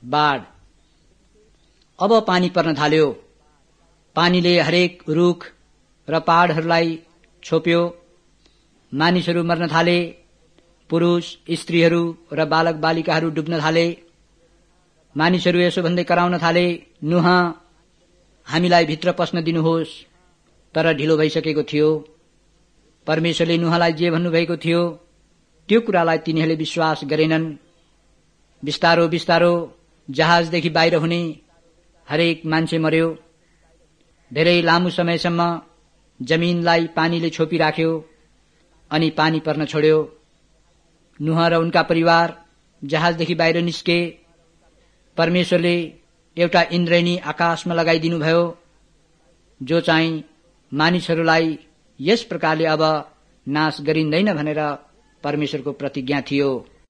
बाढ। अब पानी पर्न थाल्यो। पानीले हरेक रुख र पहाडहरूलाई छोप्यो। मानिसहरू मर्न थाले। पुरुष, स्त्रीहरू र बालक बालिकाहरू डुब्न थाले। मानिसहरू यसो भन्दै कराउन थाले, नुह, हामीलाई भित्र पस्न दिनुहोस्। तर ढिलो भइसकेको थियो। परमेश्वरले नुहलाई जे भन्नुभएको थियो त्यो कुरालाई तिनीहरूले विश्वास गरेनन्। बिस्तारो बिस्तारो जहाजदेखि बाहिर हुने हरेक मान्छे मर्यो। धेरै लामो समयसम्म जमिनलाई पानीले छोपिराख्यो अनि पानी पर्न छोड्यो। नुह र उनका परिवार जहाजदेखि बाहिर निस्के। परमेश्वरले एउटा इन्द्रेणी आकाशमा लगाइदिनु भयो, जो चाहिँ मानिसहरूलाई यस प्रकारले अब नाश गरिँदैन भनेर परमेश्वरको प्रतिज्ञा थियो।